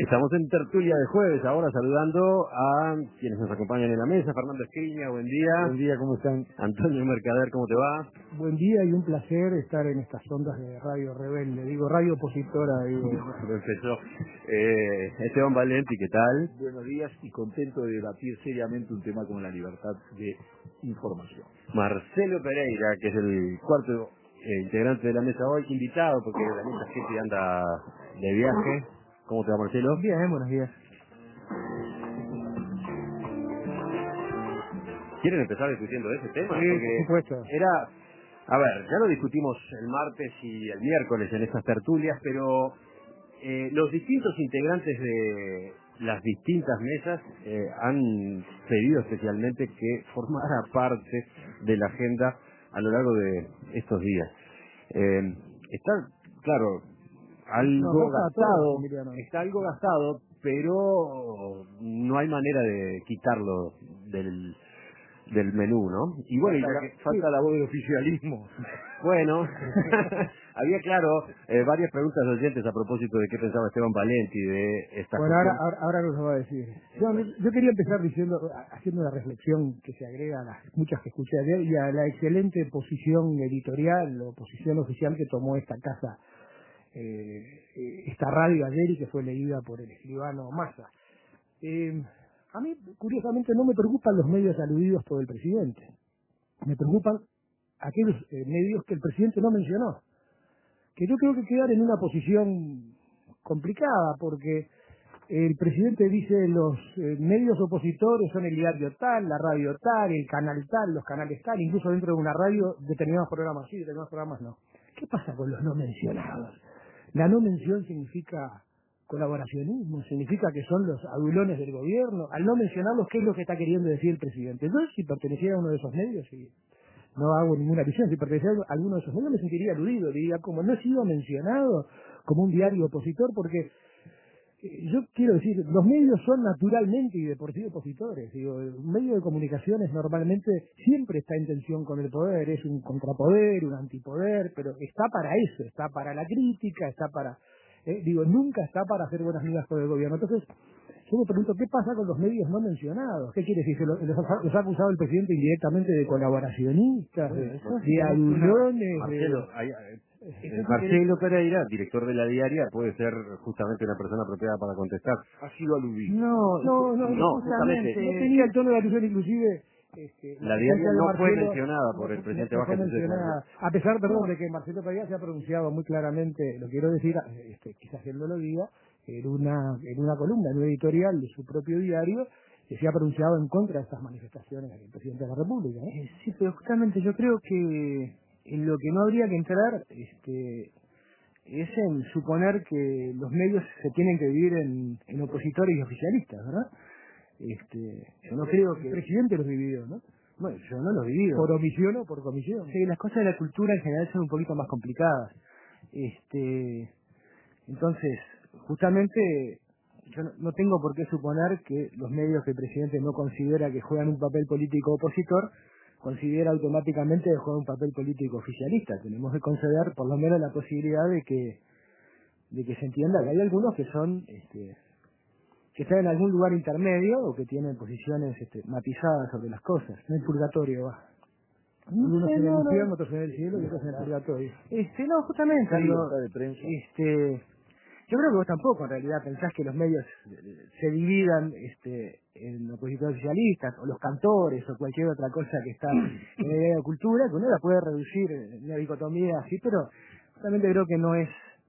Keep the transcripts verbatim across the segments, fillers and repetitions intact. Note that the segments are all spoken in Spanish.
Estamos en tertulia de jueves, ahora saludando a quienes nos acompañan en la mesa. Fernando Escriña, buen día. Buen día, ¿cómo están? Antonio Mercader, ¿cómo te va? Buen día y un placer estar en estas ondas de Radio Rebelde. Digo, radio opositora, digo. Perfecto. Eh, Esteban Valenti, ¿qué tal? Buenos días y contento de debatir seriamente un tema como la libertad de información. Marcelo Pereira, que es el cuarto eh, integrante de la mesa hoy, invitado porque la mesa gente anda de viaje. ¿Cómo te va, Marcelo? Bien, buenos días. ¿Quieren empezar discutiendo ese tema? Sí, Porque por supuesto. era, a ver, ya lo discutimos el martes y el miércoles en estas tertulias, pero eh, los distintos integrantes de las distintas mesas eh, han pedido especialmente que formara parte de la agenda a lo largo de estos días. Eh, está, claro, algo Nos pasa a todos, gastado, Emiliano. está algo gastado, pero no hay manera de quitarlo del del menú, ¿no? Y bueno, falta, y ya que, falta sí. la voz del oficialismo. Bueno, había claro eh, varias preguntas de oyentes a propósito de qué pensaba Esteban Valenti de esta Bueno, ahora, cuestión. ahora, ahora nos lo va a decir. Yo, yo quería empezar diciendo, haciendo una reflexión que se agrega a las muchas que escuché ayer y a la excelente posición editorial o posición oficial que tomó esta casa, eh, esta radio ayer y que fue leída por el escribano Massa. Eh, a mí, curiosamente, no me preocupan los medios aludidos por el presidente. Me preocupan aquellos eh, medios que el presidente no mencionó, que yo creo que quedan en una posición complicada, porque el presidente dice los eh, medios opositores son el diario tal, la radio tal, el canal tal, los canales tal, incluso dentro de una radio determinados programas sí, determinados programas no. ¿Qué pasa con los no mencionados? La no mención significa colaboracionismo, significa que son los adulones del gobierno. Al no mencionarlos, ¿qué es lo que está queriendo decir el presidente? Yo, si perteneciera a uno de esos medios, y no hago ninguna visión, si perteneciera a alguno de esos medios me sentiría aludido, diría, como no he sido mencionado como un diario opositor, porque eh, yo quiero decir, los medios son naturalmente y de por sí opositores. Digo, un medio de comunicaciones normalmente siempre está en tensión con el poder, es un contrapoder, un antipoder, pero está para eso, está para la crítica, está para... Eh, digo, nunca está para hacer buenas migas con el gobierno. Entonces, yo me pregunto, ¿qué pasa con los medios no mencionados? ¿Qué quiere decir? ¿Que los, los ha, los ha acusado el presidente indirectamente de colaboracionistas, de, de adulones? Marcelo, De... hay, eh, Marcelo Pereira, director de la diaria, puede ser justamente una persona apropiada para contestar. Ha sido aludido. No, no, no, No, justamente. justamente. No tenía el tono de alusión, inclusive. Este, La la diaria presencia de no fue Marcelo mencionada por no, el no- presidente no fue Vázquez. mencionada. A pesar, perdón, de que Marcelo Pereira se ha pronunciado muy claramente, lo quiero decir, este, quizás él no lo diga, en una, en una columna, en un editorial de su propio diario, que se ha pronunciado en contra de estas manifestaciones del presidente de la República, ¿no? Eh, Sí, pero justamente yo creo que en lo que no habría que entrar este, es en suponer que los medios se tienen que dividir en, en opositores y oficialistas, ¿verdad? Este, yo no creo El que... presidente los dividió, ¿no? Bueno, yo no lo divido. Por omisión o por comisión. Sí, las cosas de la cultura en general son un poquito más complicadas. Este, entonces, justamente, yo no, no tengo por qué suponer que los medios que el presidente no considera que juegan un papel político opositor, considera automáticamente que juegan un papel político oficialista. Tenemos que conceder por lo menos la posibilidad de que de que se entienda que hay algunos que son este, que están en algún lugar intermedio o que tienen posiciones este, matizadas sobre las cosas. En el purgatorio va. No Unos sé, en el no, no. infierno, otros en el cielo y otros en el purgatorio. Este, no, justamente, La digo, libertad de prensa. este, yo creo que vos tampoco en realidad pensás que los medios eh, se dividan este, en opositores socialistas o los cantores o cualquier otra cosa que está en el área de cultura, que uno la puede reducir en una dicotomía así, pero justamente creo que no es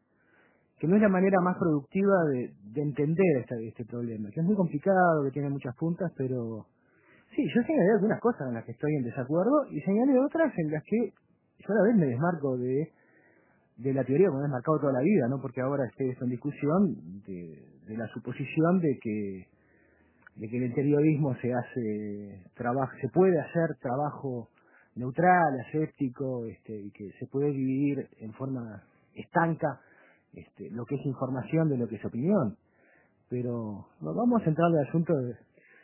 que no es la manera más productiva de, de entender este, este problema, que es muy complicado, que tiene muchas puntas, pero sí, yo señalé algunas cosas en las que estoy en desacuerdo y señalé otras en las que yo a la vez me desmarco de de la teoría que me he desmarcado toda la vida, no porque ahora esté esto en discusión, de, de la suposición de que de que en el periodismo se hace trabajo, se puede hacer trabajo neutral, aséptico, este, y que se puede dividir en forma estanca este, lo que es información de lo que es opinión. Pero no, vamos a centrar el asunto de,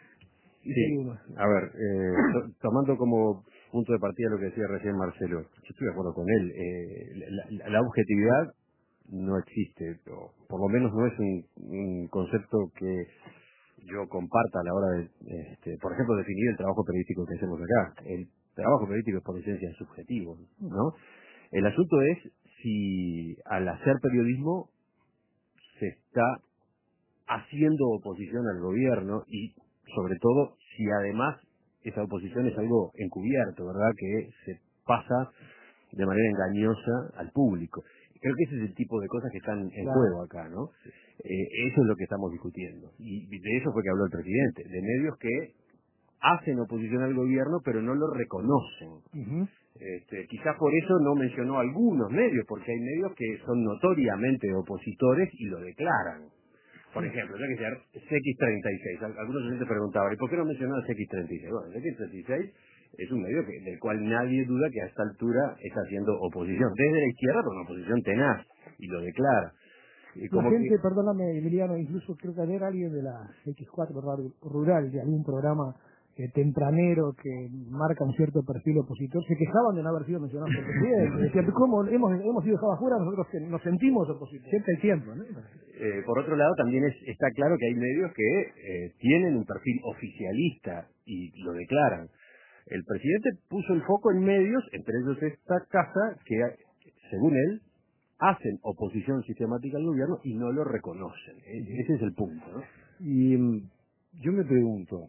y Sí, seguimos. a ver, eh, to- tomando como punto de partida lo que decía recién Marcelo, yo estoy de acuerdo con él, eh, la, la- la objetividad no existe, o por lo menos no es un, un concepto que yo comparta a la hora de, este, por ejemplo, definir el trabajo periodístico que hacemos acá. El trabajo periodístico es por esencia subjetivo, ¿no? El asunto es si al hacer periodismo se está haciendo oposición al gobierno y, sobre todo, si además esa oposición es algo encubierto, ¿verdad? Que se pasa de manera engañosa al público. Creo que ese es el tipo de cosas que están en claro. juego acá, ¿no? Eh, eso es lo que estamos discutiendo. Y de eso fue que habló el presidente, de medios que hacen oposición al gobierno pero no lo reconocen. Uh-huh. Este, quizás por eso no mencionó algunos medios, porque hay medios que son notoriamente opositores y lo declaran. Por ejemplo, yo que sé, C X treinta y seis. Algunos oyentes preguntaban, ¿y por qué no mencionó a C X treinta y seis? Bueno, C X treinta y seis es un medio que, del cual nadie duda que a esta altura está haciendo oposición. Desde la izquierda, pero una oposición tenaz, y lo declara. Y como la gente, que... perdóname, Emiliano, incluso creo que ayer alguien de la X cuatro Rural, de algún programa eh, tempranero que marca un cierto perfil opositor, se quejaban de no haber sido mencionados por el presidente. Decían, ¿cómo hemos, hemos sido dejados afuera? Nosotros que nos sentimos opositores. Siempre hay tiempo, ¿no? Eh, por otro lado, también es, está claro que hay medios que eh, tienen un perfil oficialista y lo declaran. El presidente puso el foco en medios, entre ellos esta casa, que, según él, hacen oposición sistemática al gobierno y no lo reconocen. Ese es el punto, ¿no? Y um, yo me pregunto,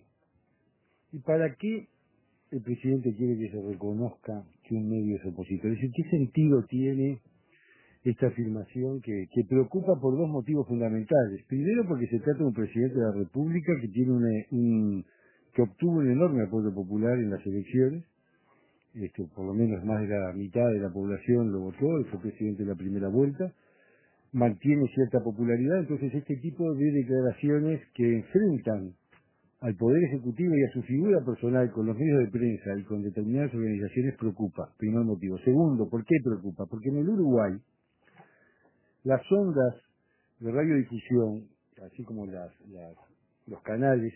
¿y para qué el presidente quiere que se reconozca que un medio es opositor? Es decir, ¿qué sentido tiene esta afirmación que, que preocupa por dos motivos fundamentales? Primero, porque se trata de un presidente de la República que tiene una, un... que obtuvo un enorme apoyo popular en las elecciones, este, por lo menos más de la mitad de la población lo votó, fue presidente de la primera vuelta, mantiene cierta popularidad, entonces este tipo de declaraciones que enfrentan al Poder Ejecutivo y a su figura personal con los medios de prensa y con determinadas organizaciones preocupa, primer motivo. Segundo, ¿por qué preocupa? Porque en el Uruguay las ondas de radiodifusión, así como las, las, los canales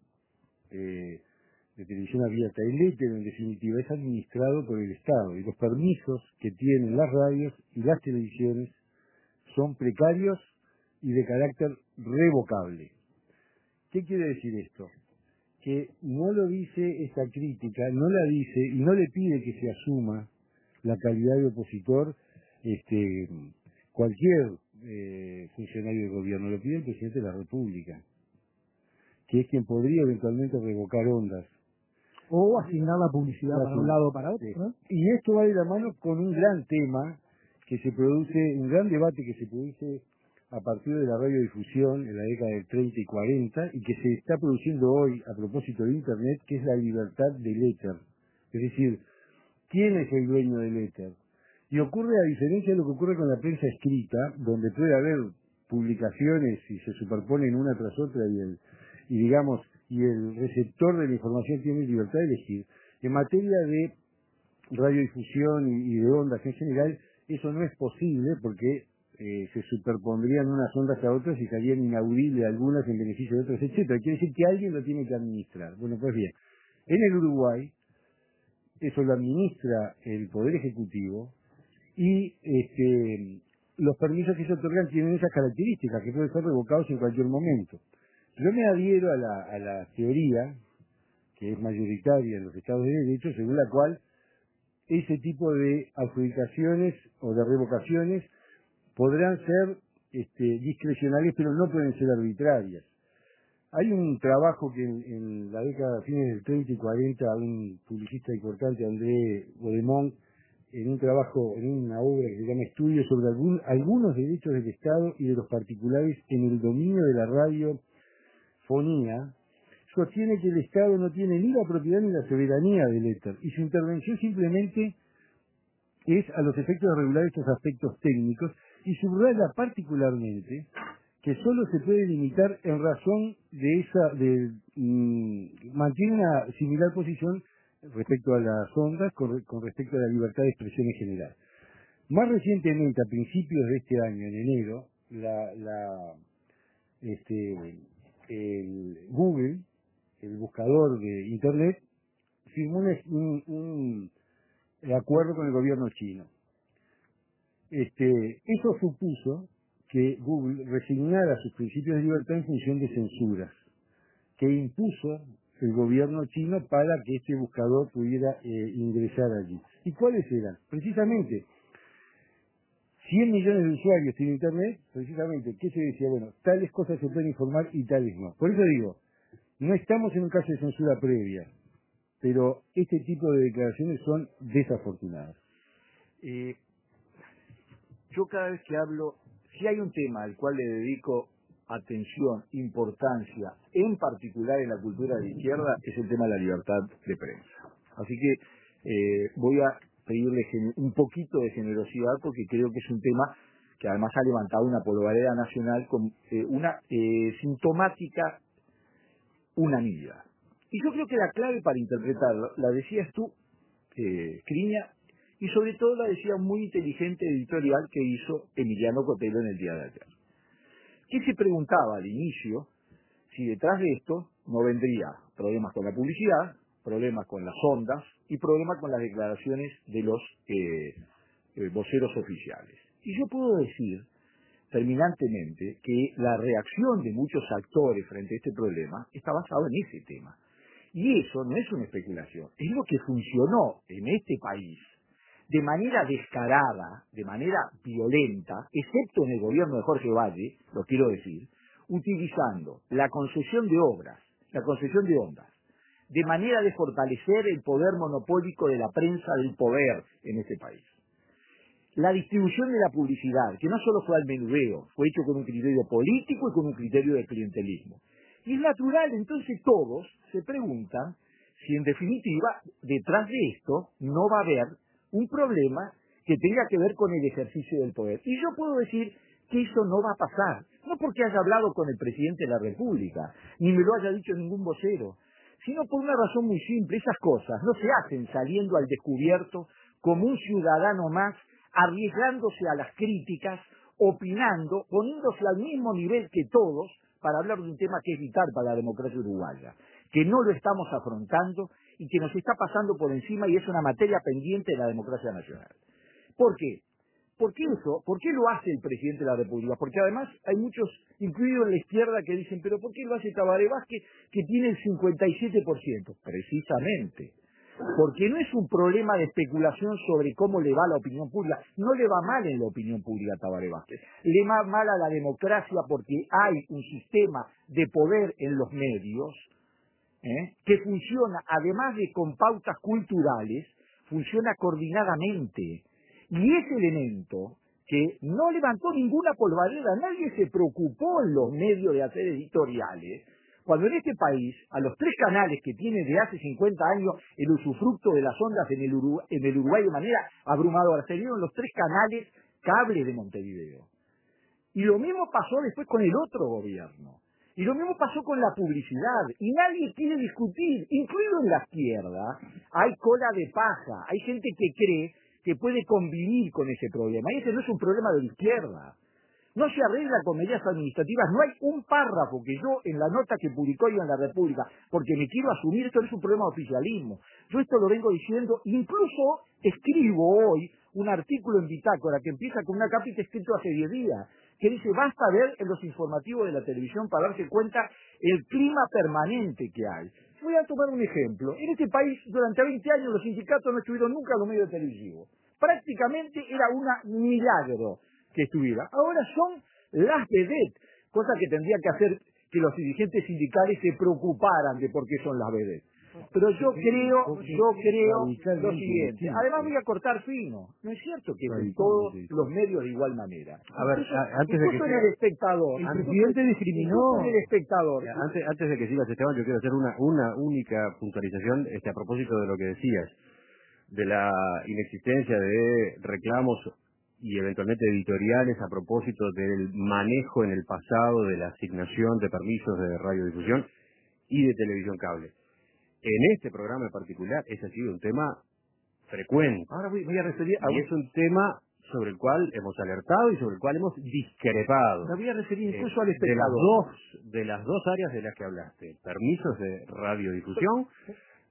Eh, de televisión abierta, el éter en definitiva es administrado por el Estado y los permisos que tienen las radios y las televisiones son precarios y de carácter revocable. ¿Qué quiere decir esto? Que no lo dice esta crítica, no la dice y no le pide que se asuma la calidad de opositor este, cualquier eh, funcionario del gobierno, lo pide el presidente de la República, que es quien podría eventualmente revocar ondas. O asignar la publicidad para un lado o para otro, ¿no? Y esto va de la mano con un gran tema que se produce, un gran debate que se produce a partir de la radiodifusión en la década del treinta y cuarenta y que se está produciendo hoy a propósito de Internet, que es la libertad del éter. Es decir, ¿quién es el dueño del éter? Y ocurre, a diferencia de lo que ocurre con la prensa escrita, donde puede haber publicaciones y se superponen una tras otra y el y digamos, y el receptor de la información tiene libertad de elegir. En materia de radiodifusión y, y de ondas en general, eso no es posible porque eh, se superpondrían unas ondas a otras y serían inaudibles algunas en beneficio de otras, etcétera. Quiere decir que alguien lo tiene que administrar. Bueno, pues bien, en el Uruguay, eso lo administra el Poder Ejecutivo y este, los permisos que se otorgan tienen esas características, que pueden ser revocados en cualquier momento. Yo me adhiero a la, a la teoría, que es mayoritaria en los Estados de Derecho, según la cual ese tipo de adjudicaciones o de revocaciones podrán ser este, discrecionales, pero no pueden ser arbitrarias. Hay un trabajo que en, en la década, fines del treinta y cuarenta, un publicista importante, André Godemont, en un trabajo, en una obra que se llama Estudios sobre algún, algunos derechos del Estado y de los particulares en el dominio de la radio fonía, sostiene que el Estado no tiene ni la propiedad ni la soberanía del éter, y su intervención simplemente es a los efectos de regular estos aspectos técnicos, y subraya particularmente que solo se puede limitar en razón de esa, de, mmm, mantiene una similar posición respecto a las ondas con, con respecto a la libertad de expresión en general. Más recientemente, a principios de este año, en enero, la, la este el Google, el buscador de Internet, firmó un, un, un acuerdo con el gobierno chino. Este, eso supuso que Google resignara sus principios de libertad en función de censuras que impuso el gobierno chino para que este buscador pudiera eh, ingresar allí. ¿Y cuáles eran? Precisamente, cien millones de usuarios tiene Internet, precisamente, ¿qué se decía? Bueno, tales cosas se pueden informar y tales no. Por eso digo, no estamos en un caso de censura previa, pero este tipo de declaraciones son desafortunadas. Eh, yo cada vez que hablo, si hay un tema al cual le dedico atención, importancia, en particular en la cultura de izquierda, es el tema de la libertad de prensa. Así que eh, voy a pedirle un poquito de generosidad porque creo que es un tema que además ha levantado una polvareda nacional con eh, una eh, sintomática unanimidad. Y yo creo que la clave para interpretarlo, la decías tú, eh, Criña, y sobre todo la decía un muy inteligente editorial que hizo Emiliano Cotelo en el día de ayer. Que se preguntaba al inicio si detrás de esto no vendría problemas con la publicidad, problemas con las ondas y problemas con las declaraciones de los eh, eh, voceros oficiales. Y yo puedo decir terminantemente que la reacción de muchos actores frente a este problema está basado en ese tema. Y eso no es una especulación, es lo que funcionó en este país de manera descarada, de manera violenta, excepto en el gobierno de Jorge Valle, lo quiero decir, utilizando la concesión de obras, la concesión de ondas, de manera de fortalecer el poder monopólico de la prensa del poder en este país. La distribución de la publicidad, que no solo fue al menudeo, fue hecho con un criterio político y con un criterio de clientelismo. Y es natural, entonces todos se preguntan si en definitiva, detrás de esto, no va a haber un problema que tenga que ver con el ejercicio del poder. Y yo puedo decir que eso no va a pasar, no porque haya hablado con el presidente de la República, ni me lo haya dicho ningún vocero, sino por una razón muy simple. Esas cosas no se hacen saliendo al descubierto como un ciudadano más, arriesgándose a las críticas, opinando, poniéndose al mismo nivel que todos para hablar de un tema que es vital para la democracia uruguaya, que no lo estamos afrontando y que nos está pasando por encima y es una materia pendiente de la democracia nacional. ¿Por qué? ¿Por qué eso? ¿Por qué lo hace el presidente de la República? Porque además hay muchos, incluidos en la izquierda, que dicen, ¿pero por qué lo hace Tabaré Vázquez, que tiene el cincuenta y siete por ciento? Precisamente, porque no es un problema de especulación sobre cómo le va a la opinión pública. No le va mal en la opinión pública a Tabaré Vázquez. Le va mal a la democracia porque hay un sistema de poder en los medios, ¿eh?, que funciona, además de con pautas culturales, funciona coordinadamente. Y ese elemento que no levantó ninguna polvareda, nadie se preocupó en los medios de hacer editoriales, cuando en este país, a los tres canales que tiene de hace cincuenta años el usufructo de las ondas en el, Uruguay, en el Uruguay de manera abrumadora, se dieron los tres canales cable de Montevideo. Y lo mismo pasó después con el otro gobierno. Y lo mismo pasó con la publicidad. Y nadie quiere discutir, incluido en la izquierda, hay cola de paja, hay gente que cree que puede convivir con ese problema. Y ese no es un problema de la izquierda. No se arregla con medidas administrativas. No hay un párrafo que yo, en la nota que publicó yo en La República, porque me quiero asumir, esto no es un problema de oficialismo. Yo esto lo vengo diciendo, incluso escribo hoy un artículo en Bitácora que empieza con una capita escrito hace diez días, que dice, basta ver en los informativos de la televisión para darse cuenta el clima permanente que hay. Voy a tomar un ejemplo. En este país, durante veinte años, los sindicatos no estuvieron nunca en los medios televisivos. Prácticamente era un milagro que estuviera. Ahora son las vedettes, cosa que tendría que hacer que los dirigentes sindicales se preocuparan de por qué son las vedettes. Pero yo creo, yo creo lo siguiente. Además voy a cortar fino. No es cierto que en todos los medios de igual manera. A ver, incluso, a, antes de que incluso en el espectador. El presidente discriminó. En el espectador. Antes, antes de que sigas, Esteban, yo quiero hacer una, una única puntualización este, a propósito de lo que decías, de la inexistencia de reclamos y eventualmente editoriales a propósito del manejo en el pasado de la asignación de permisos de radiodifusión y de televisión cable. En este programa en particular, ese ha sido un tema frecuente. Ahora voy, voy a referir a y un... es un tema sobre el cual hemos alertado y sobre el cual hemos discrepado. Me voy a referir incluso eh, al espectador. De las dos, de las dos áreas de las que hablaste, permisos de radiodifusión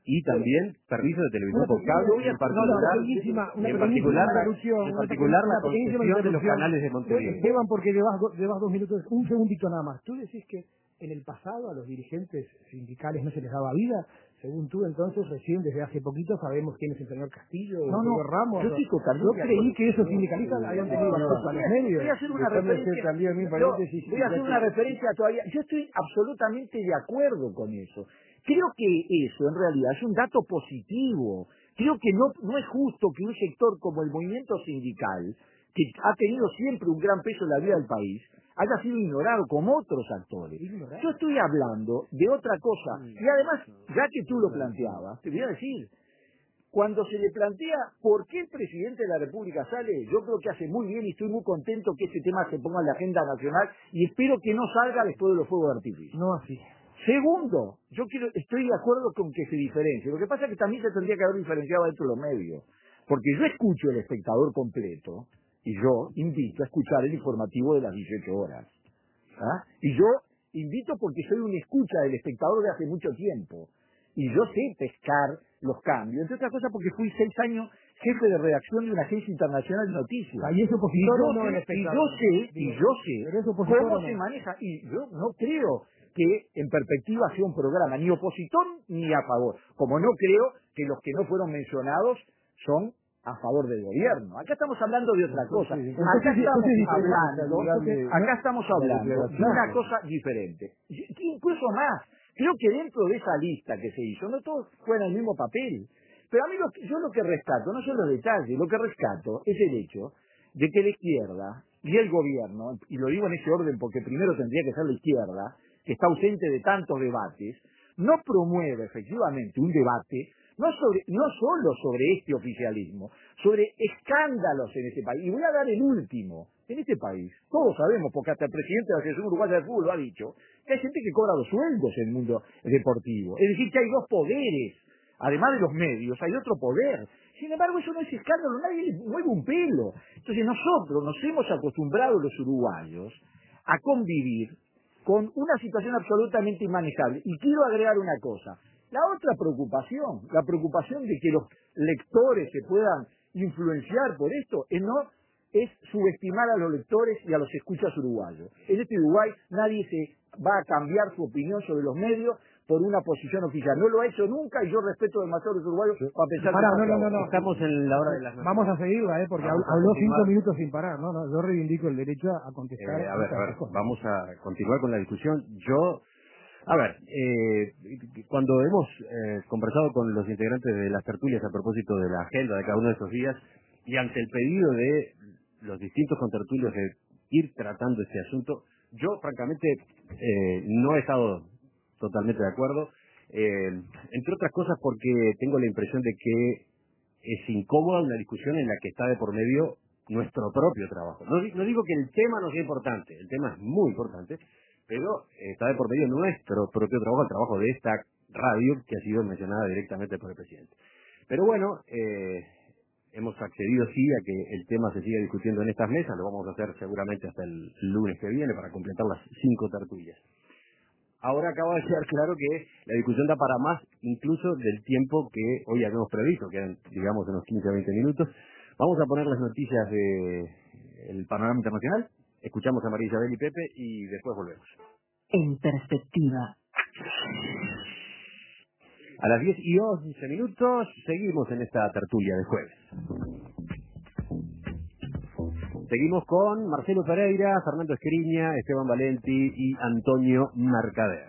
y también permiso de televisión por cable, Voy a- en particular, una pequeñísima- una en pequeñísima particular, la- interrupción, en una particular pequeñísima- la una pequeñísima concesión de los interrupción. canales de Montevideo. Esteban, porque llevas, do- llevas dos minutos, un segundito nada más. Tú decís que en el pasado a los dirigentes sindicales no se les daba vida. Según tú, entonces, recién desde hace poquito sabemos quién es el señor Castillo, el No, no, señor Ramos. yo estoy totalmente Yo de creí acuerdo. que esos sindicalistas habían tenido no, acceso a los medios. Voy a hacer una Déjame hacer referencia. también mi yo paréntesis, voy a hacer ya una que- referencia todavía. Yo estoy absolutamente de acuerdo con eso. Creo que eso en realidad es un dato positivo. Creo que no, no es justo que un sector como el movimiento sindical, que ha tenido siempre un gran peso en la vida del país, haya sido ignorado como otros actores. Ignorado. Yo estoy hablando de otra cosa. Y además, ya que tú lo planteabas, te voy a decir, cuando se le plantea por qué el presidente de la República sale, yo creo que hace muy bien y estoy muy contento que este tema se ponga en la agenda nacional y espero que no salga después de los fuegos de artificio. No así. Segundo, yo quiero, estoy de acuerdo con que se diferencie. Lo que pasa es que también se tendría que haber diferenciado dentro de los medios. Porque yo escucho el espectador completo y yo invito a escuchar el informativo de las dieciocho horas. ¿Ah? Y yo invito porque soy un escucha del espectador de hace mucho tiempo. Y yo sé pescar los cambios. Entre otras cosas porque fui seis años jefe de redacción de una agencia internacional de noticias. Ahí es opositor y yo o no sé, el y espectador. yo sé, y Digo, yo pero sé es opositor cómo o no. se maneja. Y yo no creo que en perspectiva sea un programa ni opositor ni a favor. Como no creo que los que no fueron mencionados son a favor del gobierno. Acá estamos hablando de otra cosa. Entonces, Acá entonces, estamos entonces, hablando, entonces, acá estamos hablando de declaración. una cosa diferente. Y- Incluso más, creo que dentro de esa lista que se hizo, no todos fueron el mismo papel. Pero a mí lo que, yo lo que rescato, no son los detalles, lo que rescato es el hecho de que la izquierda y el gobierno, y lo digo en ese orden porque primero tendría que ser la izquierda, que está ausente de tantos debates, no promueve efectivamente un debate no sobre, no solo sobre este oficialismo, sobre escándalos en este país. Y voy a dar el último. En este país, todos sabemos, porque hasta el presidente de la Asociación Uruguaya de Fútbol lo ha dicho, que hay gente que cobra los sueldos en el mundo deportivo. Es decir, que hay dos poderes. Además de los medios, hay otro poder. Sin embargo, eso no es escándalo, nadie le mueve un pelo. Entonces nosotros nos hemos acostumbrado los uruguayos a convivir con una situación absolutamente inmanejable. Y quiero agregar una cosa. La otra preocupación, la preocupación de que los lectores se puedan influenciar por esto, es no es subestimar a los lectores y a los escuchas uruguayos. En este Uruguay nadie se va a cambiar su opinión sobre los medios por una posición oficial. No lo ha hecho nunca y yo respeto demasiado a los uruguayos para pensar Pará, que... no, no, no, no. Estamos en la hora de las Vamos a seguirla, ¿eh? Porque Vamos habl- a habló continuar. cinco minutos sin parar. No, no, yo reivindico el derecho a contestar. Eh, a ver, estas a ver, cosas. vamos a continuar con la discusión. Yo, a ver, eh, cuando hemos eh, conversado con los integrantes de las tertulias a propósito de la agenda de cada uno de estos días y ante el pedido de los distintos contertulios de ir tratando este asunto, yo francamente eh, no he estado totalmente de acuerdo, eh, entre otras cosas porque tengo la impresión de que es incómoda una discusión en la que está de por medio nuestro propio trabajo. No, di- no digo que el tema no sea importante, el tema es muy importante, pero está de por medio nuestro propio trabajo, el trabajo de esta radio que ha sido mencionada directamente por el presidente. Pero bueno, eh, hemos accedido sí a que el tema se siga discutiendo en estas mesas, lo vamos a hacer seguramente hasta el lunes que viene para completar las cinco tertulias. Ahora acaba de quedar claro que la discusión da para más incluso del tiempo que hoy habíamos previsto, que eran, digamos, unos quince a veinte minutos. Vamos a poner las noticias del panorama internacional, escuchamos a María Isabel y Pepe y después volvemos. En perspectiva. A las diez y once minutos seguimos en esta tertulia de jueves. Seguimos con Marcelo Pereira, Fernando Escriña, Esteban Valenti y Antonio Mercader.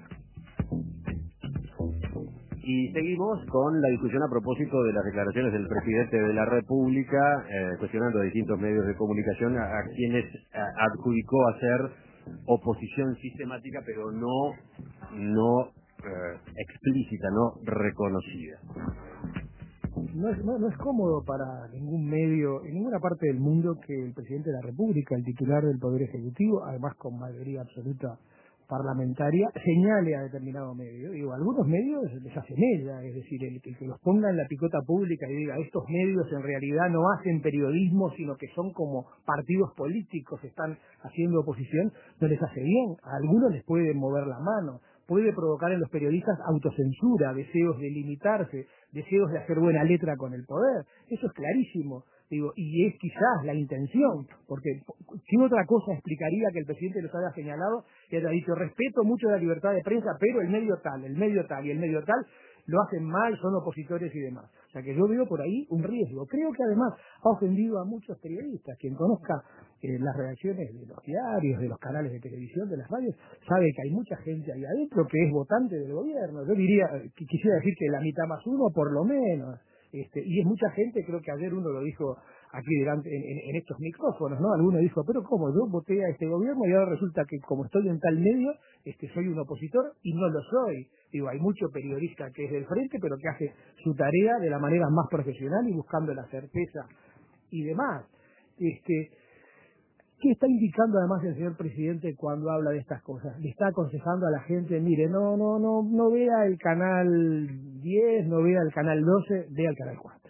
Y seguimos con la discusión a propósito de las declaraciones del presidente de la República, eh, cuestionando a distintos medios de comunicación a, a quienes a, adjudicó hacer oposición sistemática, pero no, no eh, explícita, no reconocida. No es, no, no es cómodo para ningún medio, en ninguna parte del mundo, que el presidente de la República, el titular del Poder Ejecutivo, además con mayoría absoluta parlamentaria, señale a determinado medio. Digo, algunos medios les hacen ella, es decir, el, el que los ponga en la picota pública y diga, estos medios en realidad no hacen periodismo, sino que son como partidos políticos, están haciendo oposición, no les hace bien. A algunos les puede mover la mano. puede provocar en los periodistas autocensura, deseos de limitarse, deseos de hacer buena letra con el poder. Eso es clarísimo. Digo, y es quizás la intención, porque si otra cosa explicaría que el presidente los haya señalado y haya dicho, respeto mucho la libertad de prensa, pero el medio tal, el medio tal y el medio tal lo hacen mal, son opositores y demás. O sea que yo veo por ahí un riesgo. Creo que además ha ofendido a muchos periodistas. Quien conozca eh, las reacciones de los diarios, de los canales de televisión, de las radios, sabe que hay mucha gente ahí adentro que es votante del gobierno. Yo diría, quisiera decir que la mitad más uno por lo menos. Este, y es mucha gente, creo que ayer uno lo dijo aquí delante en, en, en estos micrófonos, ¿no? Alguno dijo, pero ¿cómo? Yo voté a este gobierno y ahora resulta que como estoy en tal medio, este, soy un opositor y no lo soy. Digo, hay mucho periodista que es del frente, pero que hace su tarea de la manera más profesional y buscando la certeza y demás. Este, ¿Qué está indicando además el señor presidente cuando habla de estas cosas? Le está aconsejando a la gente, mire, no, no, no, no vea el canal diez, no vea el canal doce, vea el canal cuatro.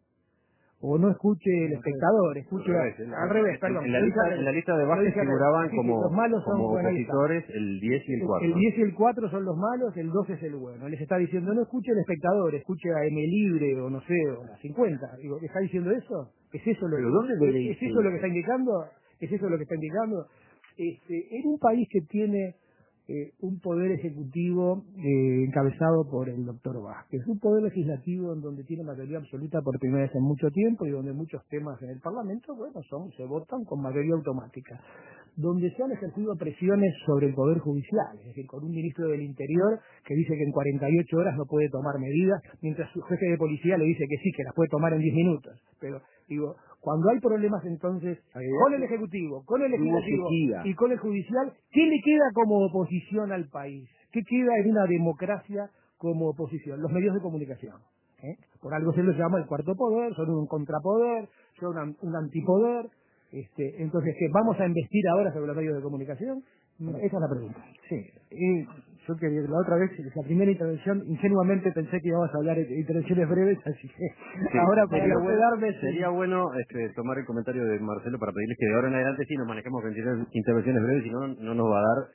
O no escuche el espectador, escuche al revés, al revés, perdón. En la lista, en la lista de bases figuraban sí, sí, como, los malos son, como bueno, ahí está. opositores el diez y el El, cuatro. el diez y el cuatro son los malos, el doce es el bueno. Les está diciendo, no escuche el espectador, escuche a M Libre o no sé, o a cincuenta. Digo, ¿está diciendo eso? ¿Es eso lo, ¿Pero dónde lo ¿es, leíste? ¿Es eso lo que está indicando? ¿Es eso lo que está indicando? Este, en un país que tiene eh, un poder ejecutivo eh, encabezado por el doctor Vázquez, un poder legislativo en donde tiene mayoría absoluta por primera vez en mucho tiempo y donde muchos temas en el Parlamento, bueno, son se votan con mayoría automática, donde se han ejercido presiones sobre el Poder Judicial, es decir, con un ministro del Interior que dice que en cuarenta y ocho horas no puede tomar medidas, mientras su jefe de policía le dice que sí, que las puede tomar en diez minutos. Pero, digo, cuando hay problemas entonces con el Ejecutivo, con el Legislativo y con el Judicial, ¿qué le queda como oposición al país? ¿Qué queda en una democracia como oposición? Los medios de comunicación. ¿eh? Por algo se los llama el cuarto poder, son un contrapoder, son un, un antipoder. Este, entonces, ¿qué? ¿Vamos a investir ahora sobre los medios de comunicación? Esa es la pregunta. Sí, y yo quería, la otra vez, la primera intervención, ingenuamente pensé que íbamos a hablar de intervenciones breves, así que sí, ahora sería para bueno, darme... sería bueno este, tomar el comentario de Marcelo para pedirles que de ahora en adelante sí nos manejemos con intervenciones breves, si no, no nos va a dar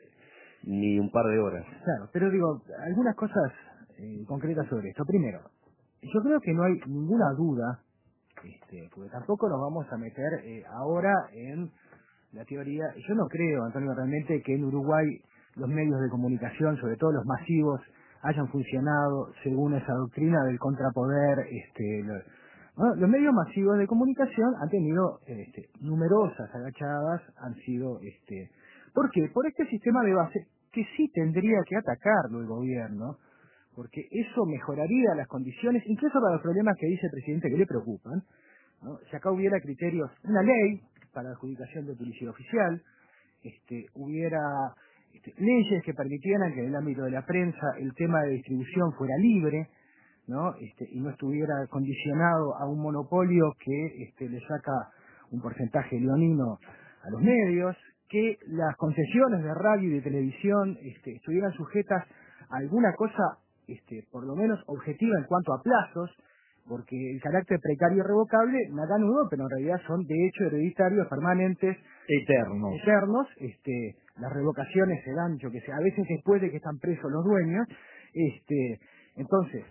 ni un par de horas. Claro, pero digo, algunas cosas eh, concretas sobre esto. Primero, yo creo que no hay ninguna duda, este, porque tampoco nos vamos a meter eh, ahora en la teoría. Yo no creo, Antonio, realmente que en Uruguay los medios de comunicación, sobre todo los masivos, hayan funcionado según esa doctrina del contrapoder. Este, lo, ¿no? Los medios masivos de comunicación han tenido este, numerosas agachadas, han sido... este ¿Por qué? Por este sistema de base que sí tendría que atacarlo el gobierno, porque eso mejoraría las condiciones, incluso para los problemas que dice el presidente que le preocupan, ¿no? Si acá hubiera criterios, una ley para la adjudicación de publicidad oficial, este, hubiera este, leyes que permitieran que en el ámbito de la prensa el tema de distribución fuera libre, ¿no? Este, y no estuviera condicionado a un monopolio que este, le saca un porcentaje leonino a los medios, que las concesiones de radio y de televisión este, estuvieran sujetas a alguna cosa este, por lo menos objetiva en cuanto a plazos, porque el carácter precario y revocable, nada nuevo, pero en realidad son de hecho hereditarios, permanentes, eternos. eternos, este, las revocaciones se dan, yo que sé, a veces después de que están presos los dueños, este, entonces,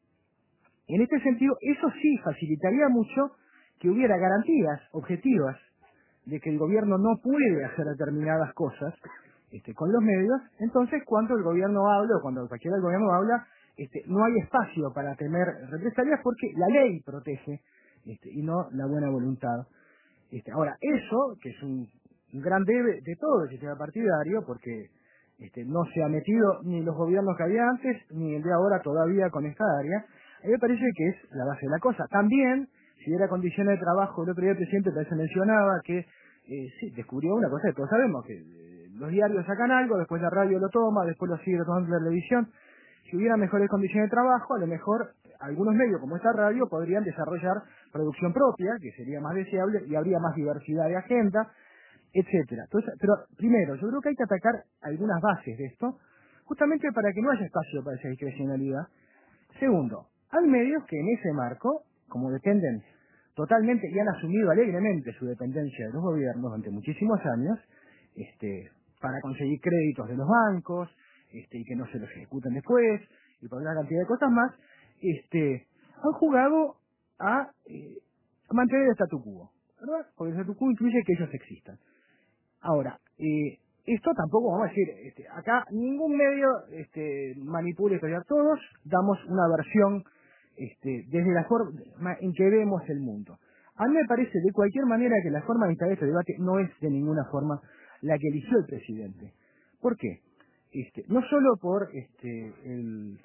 en este sentido, eso sí facilitaría mucho que hubiera garantías objetivas de que el gobierno no puede hacer determinadas cosas este, con los medios. Entonces cuando el gobierno habla o cuando cualquiera del gobierno habla, este, no hay espacio para temer represalias porque la ley protege este, y no la buena voluntad. Este, ahora, eso, que es un, un gran debe de todo el sistema partidario, porque este, no se ha metido ni los gobiernos que había antes, ni el de ahora todavía con esta área, a mí me parece que es la base de la cosa. También, si era condiciones de trabajo, el otro día el presidente también se mencionaba que eh, sí, descubrió una cosa que todos sabemos, que eh, los diarios sacan algo, después la radio lo toma, después lo sigue tomando la televisión. Si hubiera mejores condiciones de trabajo, a lo mejor algunos medios como esta radio podrían desarrollar producción propia, que sería más deseable y habría más diversidad de agenda, etcétera. Entonces, pero primero, yo creo que hay que atacar algunas bases de esto, justamente para que no haya espacio para esa discrecionalidad. Segundo, hay medios que en ese marco, como dependen totalmente y han asumido alegremente su dependencia de los gobiernos durante muchísimos años, este, para conseguir créditos de los bancos, este, y que no se los ejecuten después, y por una cantidad de cosas más, este, han jugado a, eh, a mantener el statu quo, ¿verdad? Porque el statu quo incluye que ellos existan. Ahora, eh, esto tampoco, vamos a decir, este, acá ningún medio este, manipula esto, ya todos damos una versión este, desde la forma en que vemos el mundo. A mí me parece de cualquier manera que la forma de instalar este debate no es de ninguna forma la que eligió el presidente. ¿Por qué? Este, no solo por este, el,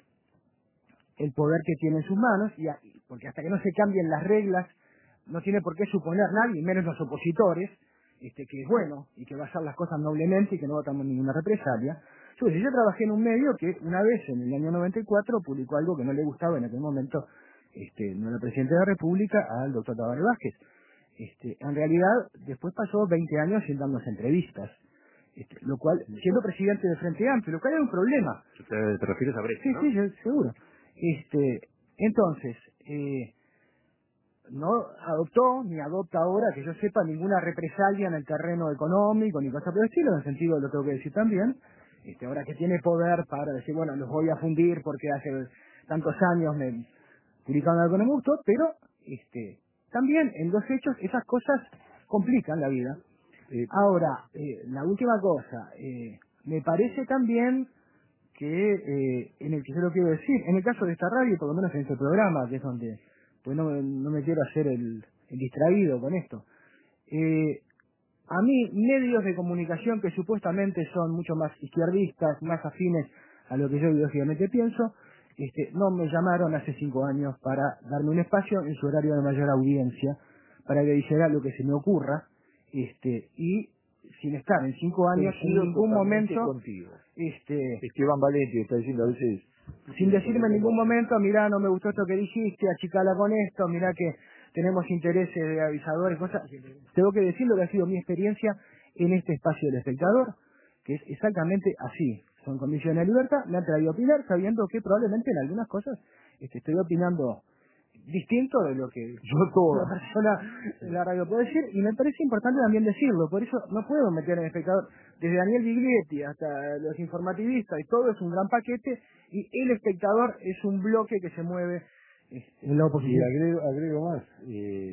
el poder que tiene en sus manos, y a, porque hasta que no se cambien las reglas, no tiene por qué suponer nadie, menos los opositores, este, que es bueno y que va a hacer las cosas noblemente y que no va a tomar ninguna represalia. Yo, yo trabajé en un medio que una vez en el año noventa y cuatro publicó algo que no le gustaba en aquel momento este, no era presidente de la República, al doctor Tabaré Vázquez. Este, en realidad, después pasó veinte años sin darnos entrevistas, este, lo cual, siendo presidente de Frente Amplio, lo cual era un problema. ¿Te, te refieres a Brecht, Sí, no? sí, yo- seguro. Este, entonces, eh, no adoptó ni adopta ahora, que yo sepa, ninguna represalia en el terreno económico ni cosa por el estilo, en el sentido, lo tengo que decir también, este, ahora que tiene poder para decir, bueno, los voy a fundir porque hace tantos años me publicaron algo que no me gustó, pero este, también en los hechos esas cosas complican la vida. Eh, Ahora, eh, la última cosa, eh, me parece también que eh, en el que yo lo quiero decir, en el caso de esta radio, por lo menos en este programa, que es donde, pues no, me- no me quiero hacer el, el distraído con esto, eh, a mí medios de comunicación que supuestamente son mucho más izquierdistas, más afines a lo que yo ideológicamente pienso, este, no me llamaron hace cinco años para darme un espacio en su horario de mayor audiencia, para que dijera lo que se me ocurra, este, y sin estar en cinco años en Coincido ningún totalmente momento, contigo. este, Esteban Valenti está diciendo a veces... sin decirme en ningún momento, mirá, no me gustó esto que dijiste, achicala con esto, mirá que tenemos intereses de avisadores, cosas. Tengo que decir lo que ha sido mi experiencia en este espacio del espectador, que es exactamente así. Son condiciones de libertad, me han traído a opinar sabiendo que probablemente en algunas cosas este, estoy opinando distinto de lo que Yo todo. una persona en la radio puede decir, y me parece importante también decirlo, por eso no puedo meter en el espectador desde Daniel Biglietti hasta los informativistas, y todo es un gran paquete, y el espectador es un bloque que se mueve este, en la y oposición. agrego, agrego más, eh,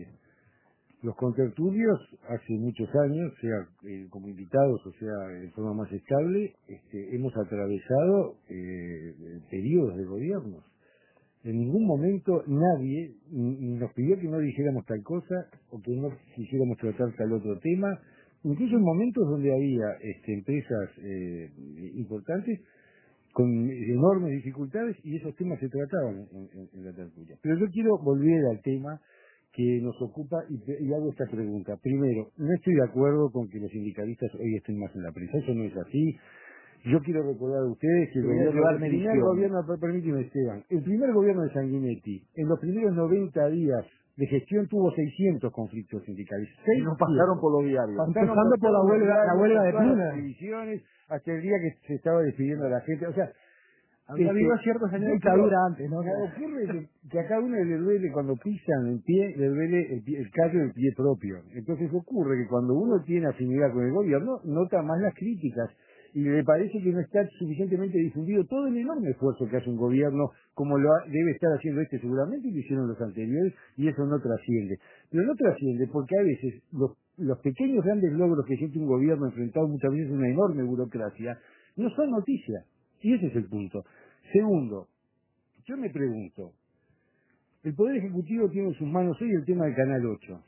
los contertulios hace muchos años, sea eh, como invitados o sea de forma más estable, este, hemos atravesado eh, periodos de gobiernos. En ningún momento nadie ni, ni nos pidió que no dijéramos tal cosa o que no quisiéramos tratar tal otro tema, incluso en momentos donde había este, empresas eh, importantes con enormes dificultades y esos temas se trataban en, en- en la tertulia. Pero yo quiero volver al tema que nos ocupa y, te- y hago esta pregunta. Primero, no estoy de acuerdo con que los sindicalistas hoy estén más en la prensa, eso no es así. Yo quiero recordar a ustedes que el, Te voy a gobierno, llevar el primer medición. gobierno, per- permíteme Esteban, el primer gobierno de Sanguinetti, en los primeros noventa días de gestión tuvo seiscientos conflictos sindicales. Y no pasaron por los diarios. Pasaron Empezando por la todos los huelga- la diarios, huelga de todas las Puna. televisiones, hasta el día que se estaba despidiendo a la gente. O sea, Había este, habido ciertos años de yo dictadura creo- antes, ¿no? me ocurre que, que a cada uno le duele cuando pisan el pie, le duele el, pie, el callo del pie propio. Entonces ocurre que cuando uno tiene afinidad con el gobierno, nota más las críticas y le parece que no está suficientemente difundido todo el enorme esfuerzo que hace un gobierno, como lo ha- debe estar haciendo este seguramente, y lo hicieron los anteriores, y eso no trasciende. Pero no trasciende porque a veces los, los pequeños grandes logros que siente un gobierno enfrentado muchas veces a una enorme burocracia, no son noticias. Y ese es el punto. Segundo, yo me pregunto, el Poder Ejecutivo tiene en sus manos hoy el tema del Canal ocho.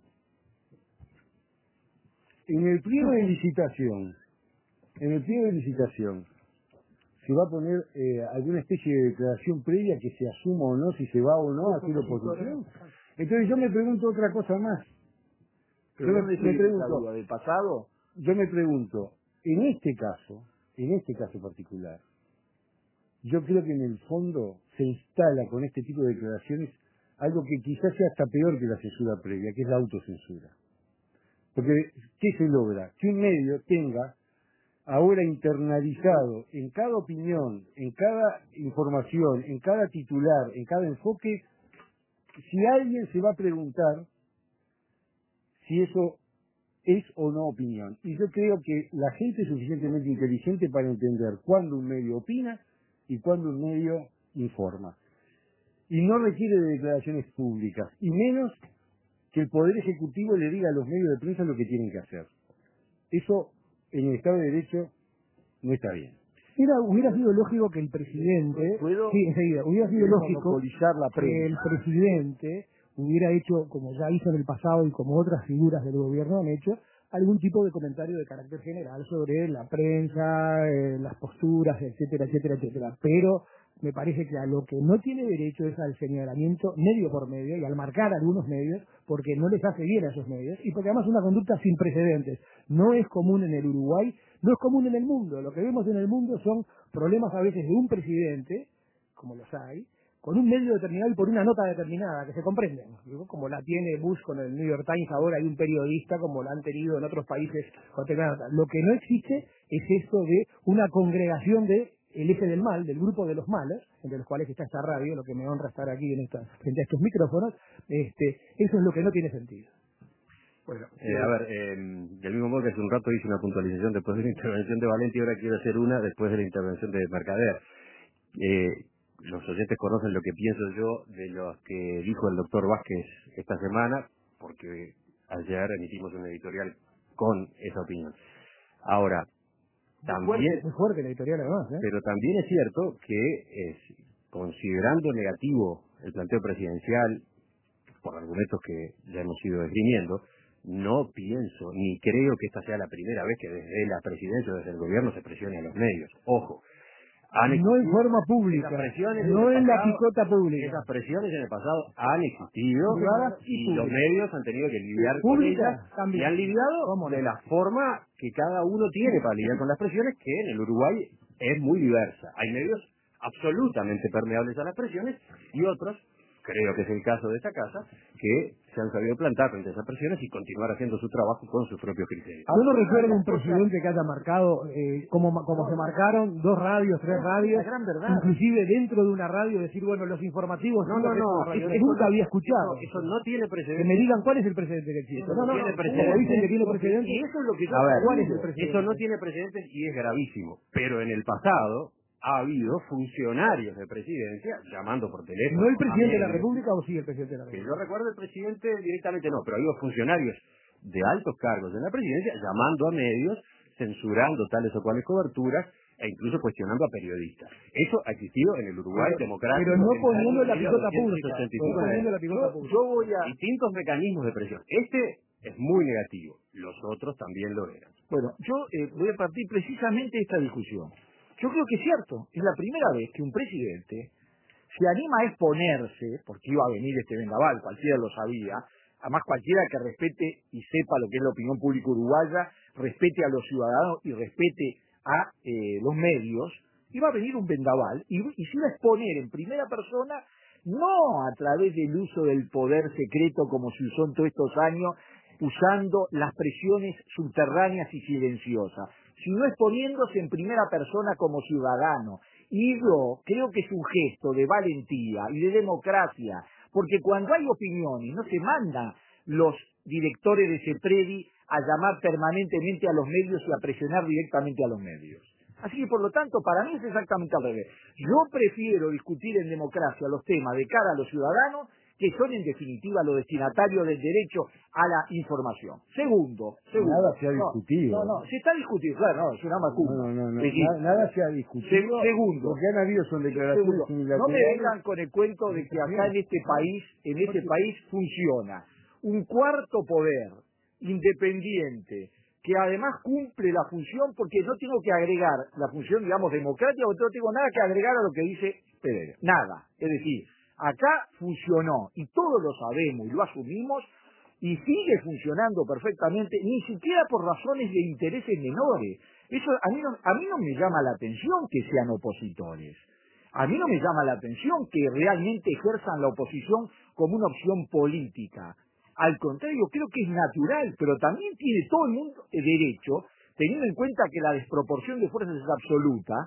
En el pliego de licitación, en el pliego de licitación, se va a poner eh, alguna especie de declaración previa que se asuma o no, si se va o no a hacer oposición. Entonces yo me pregunto otra cosa más. Pero Yo me, ¿dónde me se viene esa pregunto, duda? ¿Del pasado? yo me pregunto, en este caso, en este caso particular, yo creo que en el fondo se instala con este tipo de declaraciones algo que quizás sea hasta peor que la censura previa, que es la autocensura. Porque, ¿qué se logra? Que un medio tenga ahora internalizado en cada opinión, en cada información, en cada titular, en cada enfoque, si alguien se va a preguntar si eso es o no opinión. Y yo creo que la gente es suficientemente inteligente para entender cuándo un medio opina y cuándo un medio informa. Y no requiere de declaraciones públicas, y menos que el Poder Ejecutivo le diga a los medios de prensa lo que tienen que hacer. Eso, en el Estado de Derecho, no está bien. Mira, hubiera sido lógico que el presidente, ¿Puedo? sí, enseguida, hubiera sido lógico monopolizar la que el prensa. presidente hubiera hecho, como ya hizo en el pasado y como otras figuras del gobierno han hecho, algún tipo de comentario de carácter general sobre la prensa, eh, las posturas, etcétera, etcétera, etcétera. Pero me parece que a lo que no tiene derecho es al señalamiento medio por medio y al marcar algunos medios, porque no les hace bien a esos medios y porque además es una conducta sin precedentes. No es común en el Uruguay, no es común en el mundo. Lo que vemos en el mundo son problemas a veces de un presidente, como los hay, con un medio determinado y por una nota determinada, que se comprenden, ¿no? Como la tiene Bush con el New York Times ahora, hay un periodista como la han tenido en otros países con determinada nota. Lo que no existe es esto de una congregación de el eje del mal, del grupo de los malos, entre los cuales está esta radio, lo que me honra estar aquí en esta, frente a estos micrófonos, este, eso es lo que no tiene sentido. Bueno, eh, a ver, eh, del mismo modo que hace un rato hice una puntualización después de la intervención de Valenti, ahora quiero hacer una después de la intervención de Mercader. Eh, los oyentes conocen lo que pienso yo de lo que dijo el doctor Vázquez esta semana, porque ayer emitimos un editorial con esa opinión. Ahora, también, muy fuerte la editorial además, ¿eh? Pero también es cierto que, es, considerando negativo el planteo presidencial, por argumentos que ya hemos ido esgrimiendo, no pienso ni creo que esta sea la primera vez que desde la presidencia o desde el gobierno se presione a los medios. Ojo, han no en forma pública, no en la picota pública. Esas presiones en el pasado han existido privadas y, y públicas. Los medios han tenido que lidiar con Públicas ellas también. y han lidiado ¿Cómo no? de la forma que cada uno tiene para lidiar con las presiones, que en el Uruguay es muy diversa. Hay medios absolutamente permeables a las presiones y otros, creo que es el caso de esta casa, que se han sabido plantar frente a esas presiones y continuar haciendo su trabajo con sus propios criterios. Yo no recuerdo un presidente que haya marcado, eh, como, como se marcaron, dos radios, tres radios, inclusive dentro de una radio decir, bueno, los informativos... No, no, no, radio. eso, Nunca había escuchado. Eso, eso no tiene precedente. Que me digan cuál es el precedente que existe. No, no, no, tiene no, precedente. Como dicen que tiene precedente. Y eso es lo que yo... A ver, ¿cuál es el precedente? precedente? Eso no tiene precedentes y es gravísimo. Pero en el pasado ha habido funcionarios de presidencia llamando por teléfono. ¿No el presidente de la medios. República o sí el presidente de la Que República? yo recuerdo el presidente directamente no, pero ha habido funcionarios de altos cargos de la presidencia llamando a medios, censurando tales o cuales coberturas e incluso cuestionando a periodistas. Eso ha existido en el Uruguay pero, democrático. Pero no en poniendo la picota mil pública. novecientos ochenta y No cinco, poniendo la picota yo, pública. yo voy a... Distintos mecanismos de presión. Este es muy negativo. Los otros también lo eran. Bueno, yo eh, voy a partir precisamente de esta discusión. Yo creo que es cierto, es la primera vez que un presidente se anima a exponerse, porque iba a venir este vendaval, cualquiera lo sabía, además cualquiera que respete y sepa lo que es la opinión pública uruguaya, respete a los ciudadanos y respete a eh, los medios, iba a venir un vendaval y, y se iba a exponer en primera persona, no a través del uso del poder secreto como se usó en todos estos años, usando las presiones subterráneas y silenciosas, sino exponiéndose en primera persona como ciudadano. Y yo creo que es un gesto de valentía y de democracia, porque cuando hay opiniones no se mandan los directores de CEPREDI a llamar permanentemente a los medios y a presionar directamente a los medios. Así que, por lo tanto, para mí es exactamente al revés. Yo prefiero discutir en democracia los temas de cara a los ciudadanos, que son en definitiva los destinatarios del derecho a la información. Segundo, segundo. Nada se ha no, discutido. No, no, se está discutiendo, claro, no, es una macumba. No, no, no, Es decir, nada, nada se ha discutido. Segundo. Lo que han habido son declaraciones Segundo, no unilaterales. me vengan con el cuento de que acá en este país, en este país funciona un cuarto poder independiente que además cumple la función, porque no tengo que agregar la función, digamos, democrática, porque no tengo nada que agregar a lo que dice Pereira. Nada. Es decir, acá funcionó, y todos lo sabemos y lo asumimos, y sigue funcionando perfectamente, ni siquiera por razones de intereses menores. Eso a mí no, a mí no me llama la atención que sean opositores. A mí no me llama la atención que realmente ejerzan la oposición como una opción política. Al contrario, creo que es natural, pero también tiene todo el mundo derecho, teniendo en cuenta que la desproporción de fuerzas es absoluta,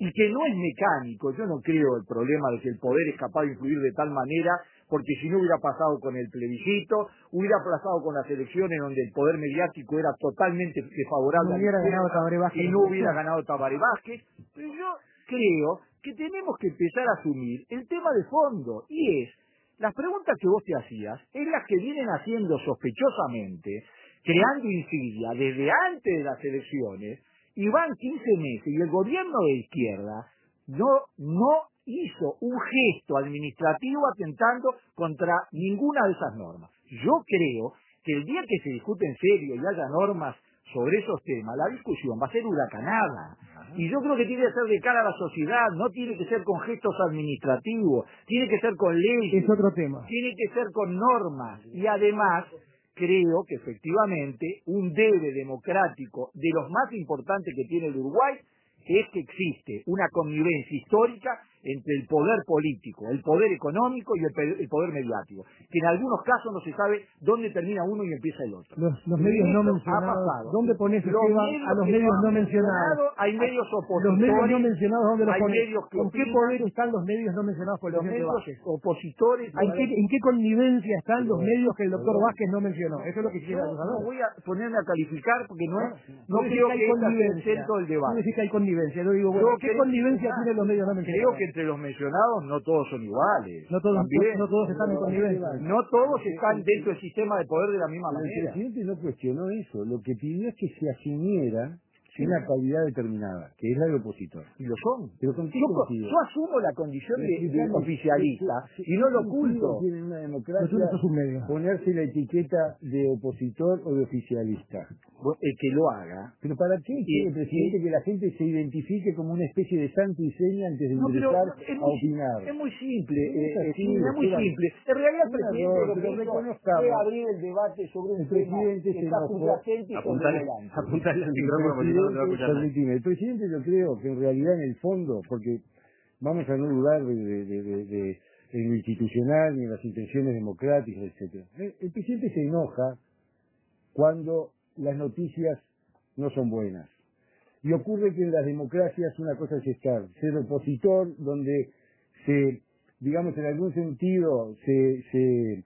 y que no es mecánico. Yo no creo el problema de que el poder es capaz de influir de tal manera, porque si no hubiera pasado con el plebiscito, hubiera pasado con las elecciones donde el poder mediático era totalmente desfavorable, no hubiera a la ganado Tabaré Vázquez, y no hubiera ganado Tabaré Vázquez. Pero yo creo que tenemos que empezar a asumir el tema de fondo, y es, las preguntas que vos te hacías, es las que vienen haciendo sospechosamente, creando insidia desde antes de las elecciones, y van quince meses, y el gobierno de izquierda no, no hizo un gesto administrativo atentando contra ninguna de esas normas. Yo creo que el día que se discute en serio y haya normas sobre esos temas, la discusión va a ser huracanada. Y yo creo que tiene que ser de cara a la sociedad, no tiene que ser con gestos administrativos, tiene que ser con leyes, es otro tema. tiene que ser con normas. Y además, creo que efectivamente un debe democrático de los más importantes que tiene el Uruguay es que existe una convivencia histórica entre el poder político, el poder económico y el, el poder mediático, que en algunos casos no se sabe dónde termina uno y empieza el otro. Los, los medios no mencionados, ¿dónde pones los Esteban, a los medios no mencionados? Hay medios opositores. Los medios no mencionados, ¿dónde los hay pones? medios que ¿Con qué opinan, poder están los medios no mencionados por el los presidente medios Vázquez? opositores? ¿En qué, ¿En qué connivencia están los medios que el doctor Vázquez no mencionó? Eso es lo que quisiera Yo saber. no voy a ponerme a calificar porque no, es, no Tú decís creo que hay que este sea el connivencia. centro del Tú debate. decís que hay connivencia. Yo digo, bueno, Yo ¿qué creo- connivencia ah, tienen los medios no Creo mencionados? que entre los mencionados no todos son iguales. No todos, También. no, no todos están en connivencia. No todos están dentro del sistema de poder de la misma El manera. presidente no cuestionó eso, lo que pidió es que se asumiera una calidad determinada, que es la del opositor. Y lo son. Pero con qué Yo, sentido? yo asumo la condición de, de Explicame, oficialista ¿qué- y no lo qué oculto. sentido tiene en una Pero democracia tú no sos un medio. ponerse la etiqueta de opositor o de oficialista? Bueno, el que lo haga. ¿Pero para qué Y- quiere el presidente y- que la gente se identifique como una especie de santo y seña antes de No, pero ingresar es a muy, opinar? es muy simple, No es eh, así, sí, es muy Esteban. simple. En realidad el Un presidente error, lo que pero hizo reconozcamos. fue abrir el debate sobre un El tema presidente que se está enojó. subyacente y Apuntale, sobrevolante. apuntale al El micrófono porque si no, no te va a presidente, escuchar nadie. permitime, el presidente yo creo que en realidad en el fondo, porque vamos a no dudar de, de, de, de- de- en lo institucional ni en las intenciones democráticas, etcétera. El, el presidente se enoja cuando las noticias no son buenas. Y ocurre que en las democracias una cosa es estar, ser opositor, donde se, digamos, en algún sentido se, se,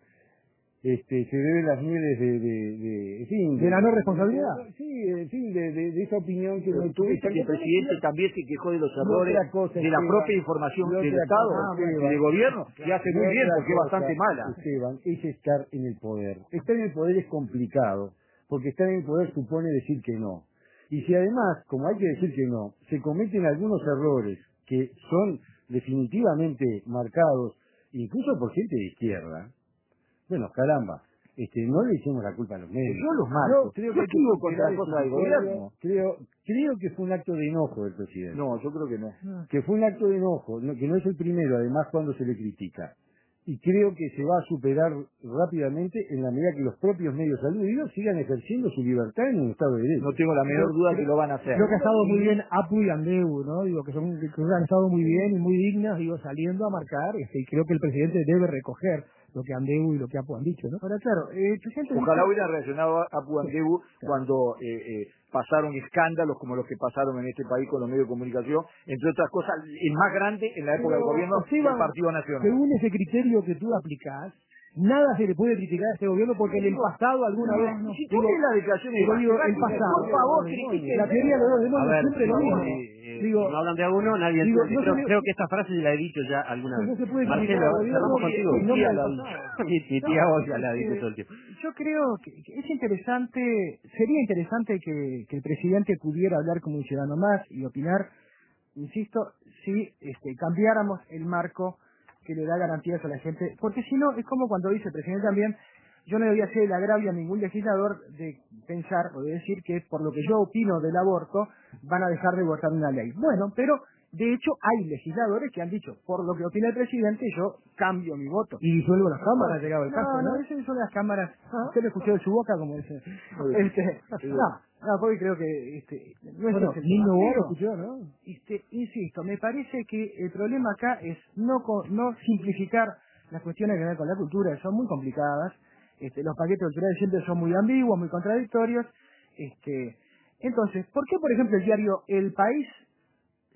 este, se deben las mieles de, de, de, en fin, ¿De la no responsabilidad? de- sí, en fin, de, de, de esa opinión que Pero no tú viste que el presidente también se quejó de los Y errores otra cosa, de la Esteban, propia información y del otra Estado cosa, y Esteban, del gobierno, que hace muy Y bien otra porque es bastante cosa, mala. Esteban, es estar en el poder. Estar en el poder es complicado, porque estar en el poder supone decir que no. Y si además, como hay que decir que no, se cometen algunos errores que son definitivamente marcados, incluso por gente de izquierda, bueno, caramba, este, no le echemos la culpa a los medios. Yo los marco. Yo creo Yo que escribo hay que contra superar cosas del ese gobierno. criterio. Creo, creo que fue un acto de enojo del presidente. No, yo creo que no. Que fue un acto de enojo, no- que no es el primero, además, cuando se le critica. Y creo que se va a superar rápidamente en la medida que los propios medios aludidos sigan ejerciendo su libertad en un Estado de Derecho. No tengo la menor duda que lo van a hacer. Creo que ha estado muy bien Apu y Andeu, ¿no? Digo, que, son, que han estado muy bien y muy dignas, digo, saliendo a marcar, este, y creo que el presidente debe recoger lo que Andeu y lo que Apu han dicho, ¿no? Ahora, claro, eh, el presidente Ojalá dice- hubiera reaccionado a Puandebu cuando eh, eh, pasaron escándalos como los que pasaron en este país con los medios de comunicación, entre otras cosas, el más grande en la época del Pero, gobierno Esteban, del Partido Nacional. según ese criterio que tú aplicás, nada se le puede criticar a este gobierno porque en el pasado alguna vez... Y si tú lees las declaraciones de pero digo, Vázquez, el pasado, por favor, critiquen. la teoría de los A demonios ver, siempre lo si, mismo. eh, Digo, si no hablan de a uno, nadie digo, entiende. no creo, se le- creo que esta frase la he dicho ya alguna no vez. se puede criticar Marcelo, al gobierno cerramos que- contigo. que Mi no tía me la ha ha dicho. pasado. Mi, mi tía No, Olga la dice este, todo el tiempo. Yo creo que, que es interesante, sería interesante que, que el presidente pudiera hablar como un ciudadano más y opinar, insisto, si este, cambiáramos el marco que le da garantías a la gente, porque si no, es como cuando dice el presidente también, yo no debería hacer el agravio a ningún legislador de pensar o de decir que por lo que yo opino del aborto van a dejar de votar una ley. Bueno, pero de hecho hay legisladores que han dicho, por lo que opina el presidente, yo cambio mi voto. Y disuelvo las cámaras, llegado el caso, ¿no? No, eso disuelve las cámaras. Usted lo escuchó de su boca, como dice. Este, no, no, porque creo que este, no es Bueno, ese el Nino tema. Boa lo Pero, escuchó, ¿no? este, insisto, me parece que el problema acá es no co- no simplificar las cuestiones que ven con la cultura, que son muy complicadas. Este, los paquetes culturales siempre son muy ambiguos, muy contradictorios. Este, entonces, ¿por qué, por ejemplo, el diario El País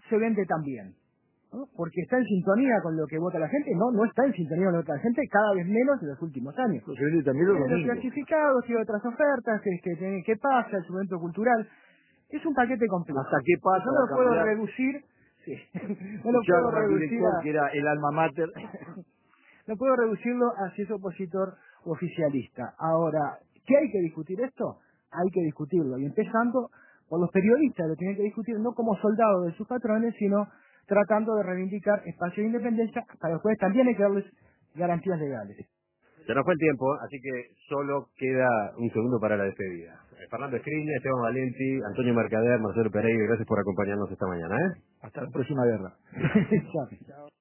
se vende tan bien, ¿no? Porque está en sintonía con lo que vota la gente. No, no está en sintonía con lo que vota la gente, cada vez menos en los últimos años. Se vende también los Tiene los domingos. clasificados, tiene otras ofertas, este, tiene qué pasa, el suplemento cultural. Es un paquete completo. ¿Hasta qué pasa? No lo a puedo cambiar? reducir, sí. no lo Escucharon puedo al reducir director a, que era el alma mater. no puedo reducirlo a si es opositor o oficialista. Ahora, ¿qué hay que discutir esto? Hay que discutirlo. Y empezando por los periodistas, lo tienen que discutir no como soldados de sus patrones, sino tratando de reivindicar espacio de independencia, para los cuales también hay que darles garantías legales. Se nos fue el tiempo, así que solo queda un segundo para la despedida. Eh, Fernando Escriña, Esteban Valenti, Antonio Mercader, Marcelo Pereira, gracias por acompañarnos esta mañana, ¿eh? Hasta la próxima guerra. Chao.